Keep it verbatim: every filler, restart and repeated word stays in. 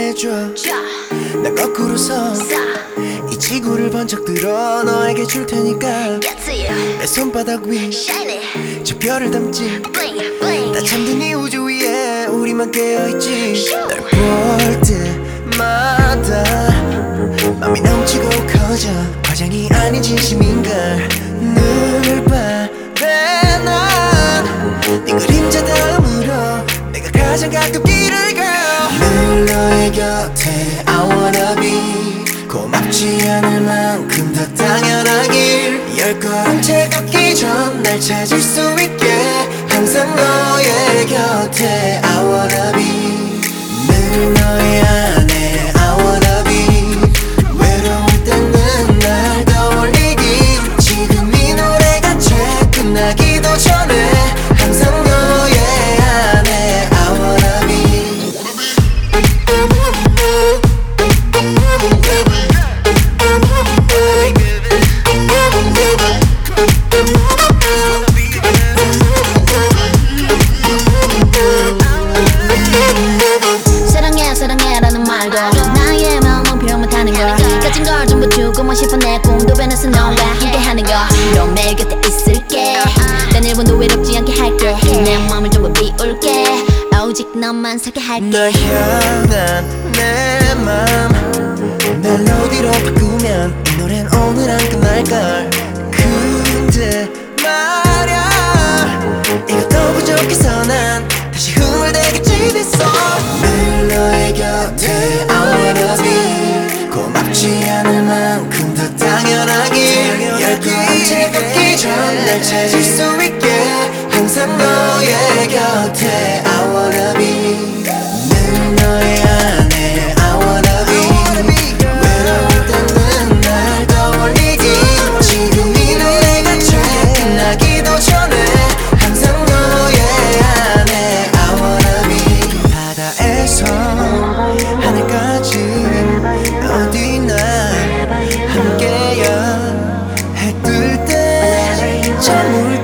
해줘. 난 거꾸로서 이 지구를 번쩍 들어 너에게 줄 테니까 내 손바닥 위 저 별을 담지. 다 잠든 이 우주 위에 우리만 깨어있지. 널 볼 때마다 맘이 넘치고 커져. 과장이 아닌 진심인걸. 눈을 바래 난 네 그림자 다음으로 내가 가장 가깝기를 가. 늘 너의 곁에 I wanna be. 고맙지 않을 만큼 더 당연하길. 열 걸음째 걷기 전 날 찾을 수 있게 항상 너의 곁에 I wanna be. 늘 너의 안에 I wanna be. 외로울 때는 날 떠올리기. 지금 이 노래가 채 끝나기도 전에 항상 너의 안에 I wanna be. 사랑해 사랑해라는 말도 나의 마음은 표현 못하는 걸. 가진 걸 전부 주고만 싶어 내 꿈도 변해서 너와 함께하는 거. 넌 매일 곁에 있을게. 단 일 분도 외롭지 않게 할게. 내 마음을 전부 비울게. 오직 너만 살게 할게. 널 향한 내 맘 멜로디로 바꾸면 이 노래는 오늘 안 끝날걸. 근데 말야 이것도 부족해서 난 다시 흥얼대겠지 됐어. 늘 너의 곁에 I wanna be. 고맙지 않을 만큼 더 당연하길. 열 걸음째 걷기 전 날 찾을 수 있게 항상 너의 곁에 I wanna be. 늘 너의 안에 I wanna be. 외로울 때는 날 떠올리기. 지금 이 노래가 채 끝나기도 전에 항상 너의 안에 I wanna be. 바다에서 하늘까지 어디나 함께야. 해 뜰 때 저 물